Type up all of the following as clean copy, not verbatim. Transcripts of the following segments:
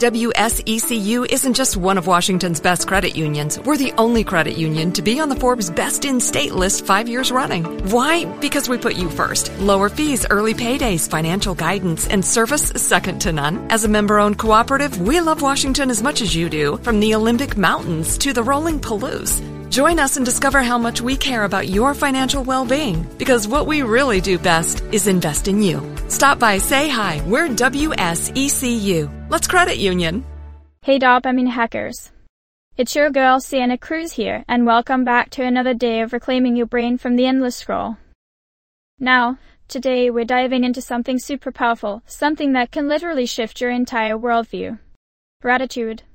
WSECU isn't just one of Washington's best credit unions. We're the only credit union to be on the Forbes Best in State list 5 years running. Why? Because we put you first. Lower fees, early paydays, financial guidance, and service second to none. As a member-owned cooperative, we love Washington as much as you do, from the Olympic Mountains to the rolling Palouse. Join us and discover how much we care about your financial well-being, because what we really do best is invest in you. Stop by, say hi. We're WSECU. Let's credit union. Hey dopamine hackers. It's your girl Sienna Cruz here, and welcome back to another day of reclaiming your brain from the endless scroll. Now, today we're diving into something super powerful, something that can literally shift your entire worldview. Gratitude.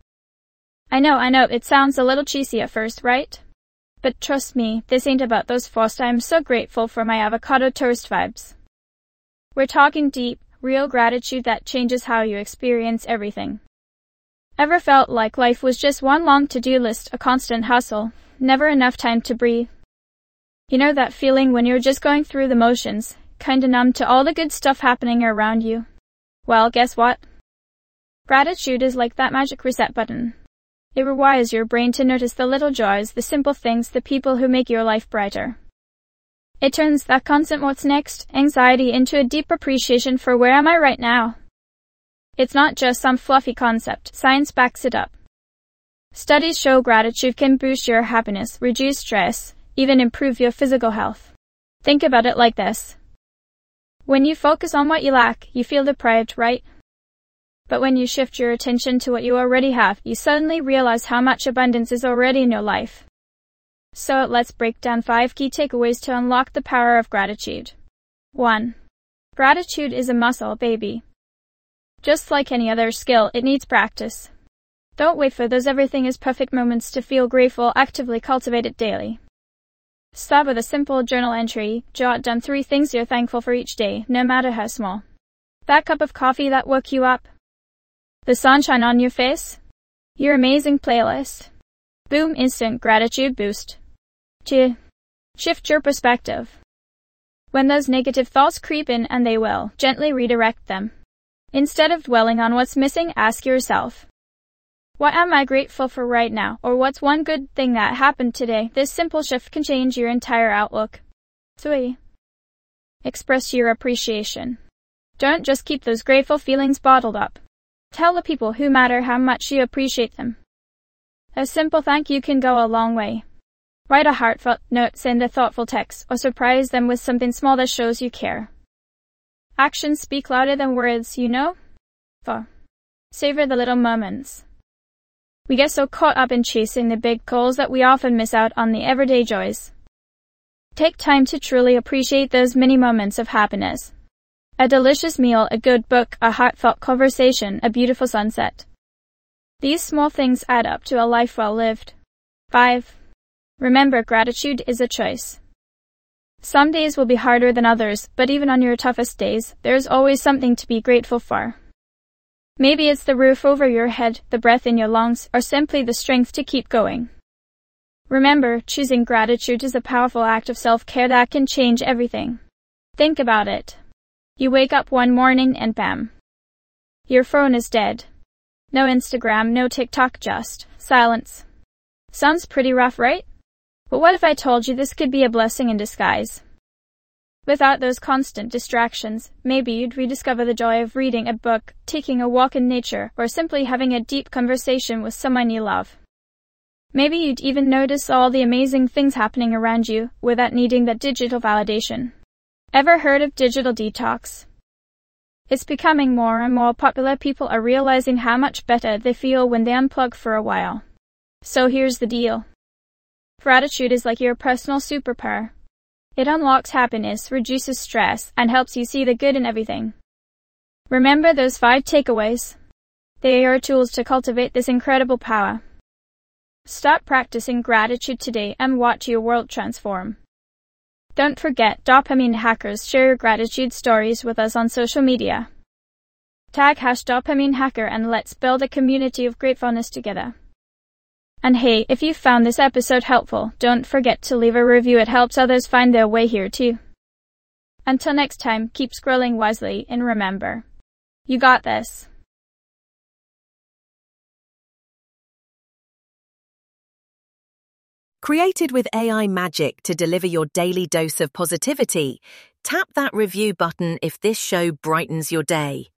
I know, it sounds a little cheesy at first, right? But trust me, this ain't about those forced "I'm so grateful for my avocado toast" vibes. We're talking deep, real gratitude that changes how you experience everything. Ever felt like life was just one long to-do list, a constant hustle, never enough time to breathe? You know that feeling when you're just going through the motions, kinda numb to all the good stuff happening around you? Well, guess what? Gratitude is like that magic reset button. It rewires your brain to notice the little joys, the simple things, the people who make your life brighter. It turns that constant "what's next" anxiety into a deep appreciation for "where am I right now?" It's not just some fluffy concept, science backs it up. Studies show gratitude can boost your happiness, reduce stress, even improve your physical health. Think about it like this. When you focus on what you lack, you feel deprived, right? But when you shift your attention to what you already have, you suddenly realize how much abundance is already in your life. So let's break down 5 key takeaways to unlock the power of gratitude. 1. Gratitude is a muscle, baby. Just like any other skill, it needs practice. Don't wait for those everything is perfect moments to feel grateful, actively cultivate it daily. Start with a simple journal entry, jot down 3 things you're thankful for each day, no matter how small. That cup of coffee that woke you up? The sunshine on your face? Your amazing playlist? Boom, instant gratitude boost. 2. Shift your perspective. When those negative thoughts creep in, and they will, gently redirect them. Instead of dwelling on what's missing, ask yourself, what am I grateful for right now? Or what's one good thing that happened today? This simple shift can change your entire outlook. 3. Express your appreciation. Don't just keep those grateful feelings bottled up. Tell the people who matter how much you appreciate them. A simple thank you can go a long way. Write a heartfelt note, send a thoughtful text, or surprise them with something small that shows you care. Actions speak louder than words, you know? 4. Savor the little moments. We get so caught up in chasing the big goals that we often miss out on the everyday joys. Take time to truly appreciate those mini moments of happiness. A delicious meal, a good book, a heartfelt conversation, a beautiful sunset. These small things add up to a life well lived. 5. Remember, gratitude is a choice. Some days will be harder than others, but even on your toughest days, there's always something to be grateful for. Maybe it's the roof over your head, the breath in your lungs, or simply the strength to keep going. Remember, choosing gratitude is a powerful act of self-care that can change everything. Think about it. You wake up one morning and bam. Your phone is dead. No Instagram, no TikTok, just silence. Sounds pretty rough, right? But what if I told you this could be a blessing in disguise? Without those constant distractions, maybe you'd rediscover the joy of reading a book, taking a walk in nature, or simply having a deep conversation with someone you love. Maybe you'd even notice all the amazing things happening around you without needing that digital validation. Ever heard of digital detox? It's becoming more and more popular. People are realizing how much better they feel when they unplug for a while. So here's the deal. Gratitude is like your personal superpower. It unlocks happiness, reduces stress, and helps you see the good in everything. Remember those 5 takeaways? They are your tools to cultivate this incredible power. Start practicing gratitude today and watch your world transform. Don't forget, dopamine hackers, share your gratitude stories with us on social media. Tag #DopamineHacker and let's build a community of gratefulness together. And hey, if you found this episode helpful, don't forget to leave a review. It helps others find their way here too. Until next time, keep scrolling wisely and remember, you got this. Created with AI magic to deliver your daily dose of positivity, tap that review button if this show brightens your day.